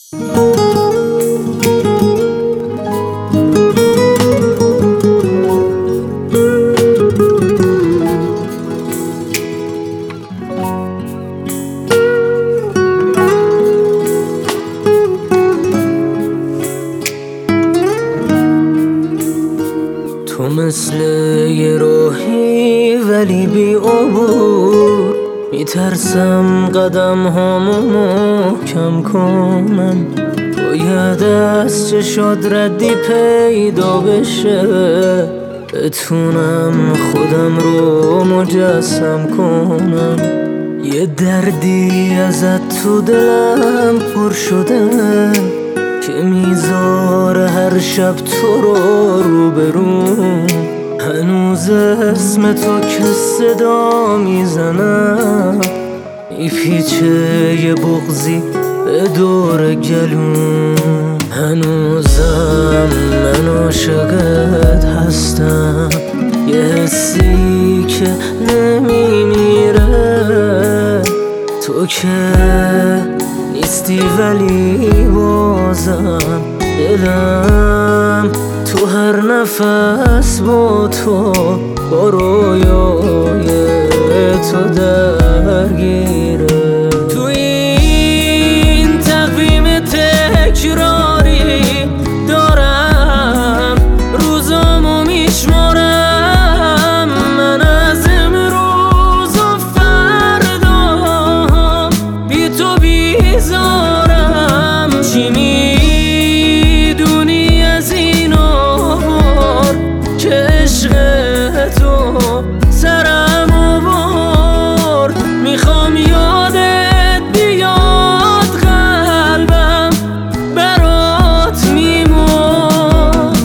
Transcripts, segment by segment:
تو مثل یه راهی ولی بی عبور، میترسم قدم هامو محکم کنم. باید از چشات ردی پیدا بشه، بتونم خودم رو مجسم کنم. یه دردی ازت تو دلم پر شده که میذاره هر شب تو رو برون. هنوز اسم تو که صدا میزنم، میپیچه یه بغضی به دور گلوم. هنوزم من عاشقت هستم، یه حسی که نمیمیره. تو که نیستی ولی بازم دلم تو هر نفس با تو، با رویای تو درگیره. تو این تقویم تکراری دارم روزامو میشمارم. من از امروز و فردا بی تو بیزارم. چی میدونی از این عمر که عشق تو سرم آورد؟ میخوام یادت بیاد، قلبم برات میمون.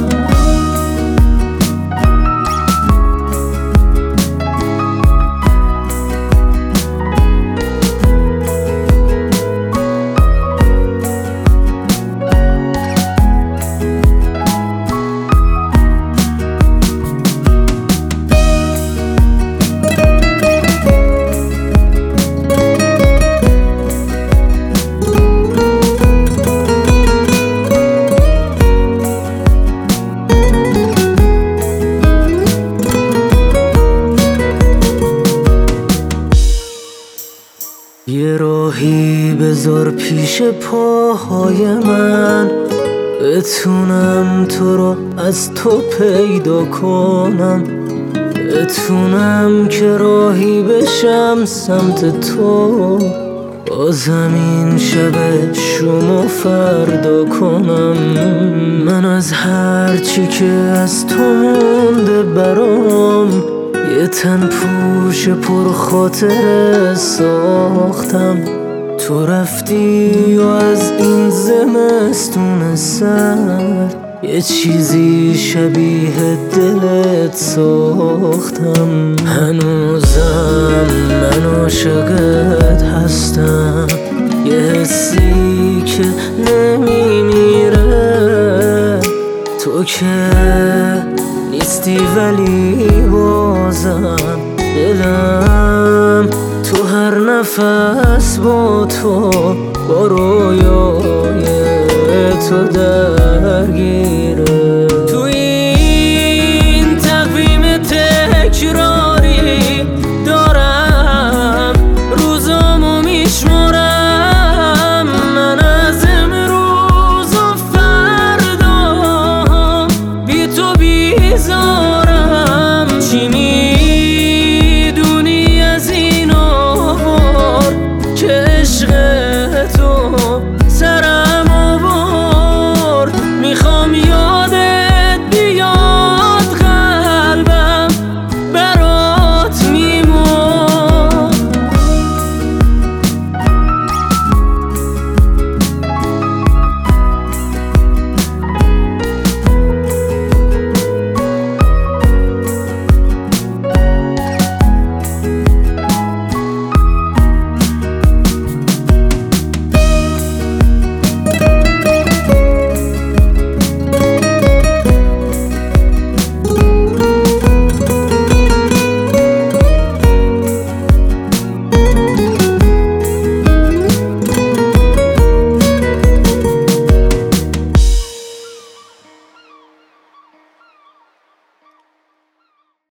یه راهی بذار پیش پاهای من، بتونم تو رو از تو پیدا کنم. بتونم که راهی بشم سمت تو، با زمین شب شوم و فردا کنم. من از هرچی که از تو مونده برام، یه تن پوش پر خاطره ساختم. تو رفتی و از این زمستون سرد، یه چیزی شبیه دلت ساختم. هنوزم من عاشقت هستم، یه حسی که نمیمیره. تو که نیستی ولی بازم دلم تو هر نفس با تو، با رویای تو درگیره. تو این تقویم تکراری دارم روزامو میشمارم. من از امروز و فردا بی تو بیزارم. چی میدونی از این عمر که عشق تو